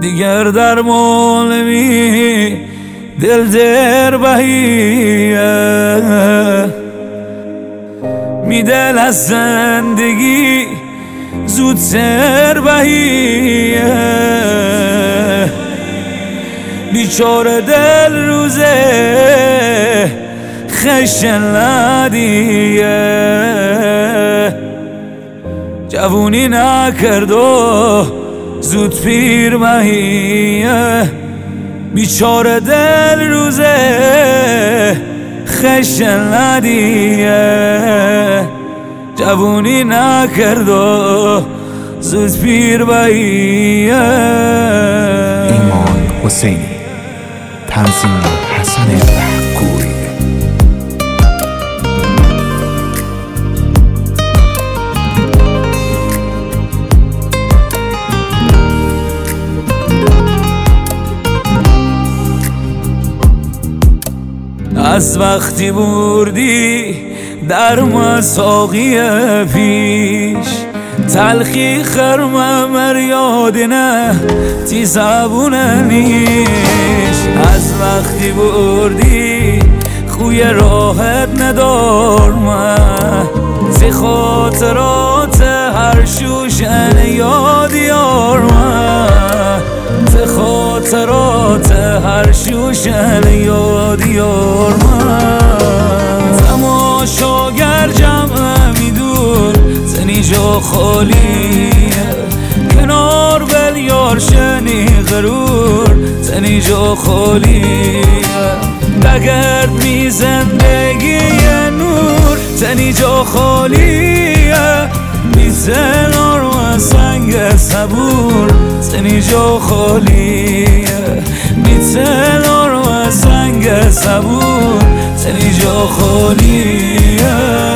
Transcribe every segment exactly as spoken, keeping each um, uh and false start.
دیگر در مولمی دل در بهیه می دل از زندگی زود سر بهیه بیچاره دل روزه خشن لدیه جوونی نکرد و زود پیر بهیه بیچاره دل روزه خشن لدیه جوونی نکرد و زود پیر بهیه. ایمان حسینی، تنظیم حسن بهگوی. از وقتی بردی در مساقی پیش تلخی خرمه مریاد نه تی زبونه نیش. از وقتی بردی خوی راحت ندارمه زی خاطرات هر شوشن یاد یارمه زی خاطرات هر شوشن یاد یارمه تماشاگر جمع میدور زنی جا خالیه کنار بل یار شنی غرور زنی جا خالیه بگرد می زندگی نور زنی جا خالیه بی زنار و سنگ صبور زنی جا خالیه بی زنار و سنگ صبور زنی جا خالیه.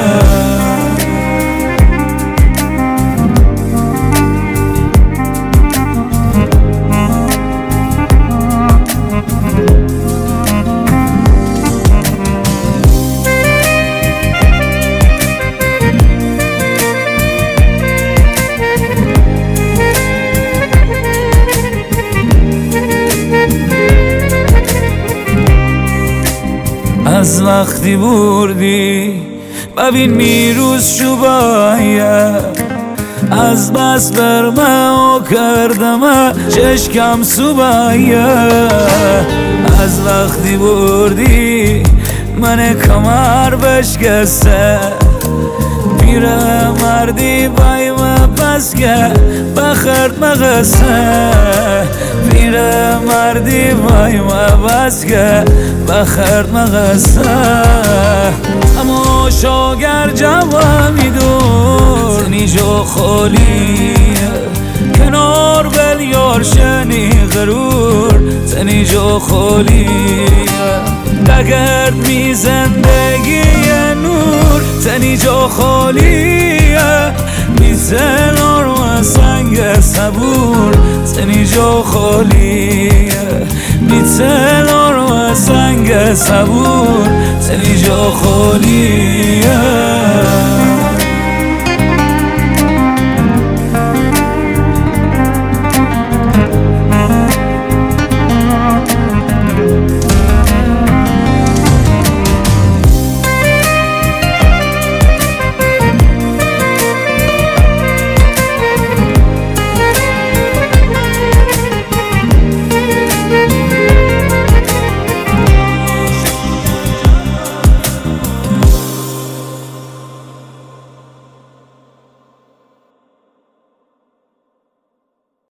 از وقتی بردی ببین میروز شو باید از بس برمه و کردمه چشکم سو باید. از وقتی بردی من کمر بشکسته پیره مردی بایم پس که بخرد مغسه پیره مردی بایم پس که بخرد مغسه اما شاگر جوا میدون زنی جا خالیه کنار بل یار شنی غرور زنی جا خالیه بگرد می زندگی نور زنی جا خالیه بی زنار و سنگ صبور زنی جا خالیه بی زنار و سنگ صبور زنی جا خالیه.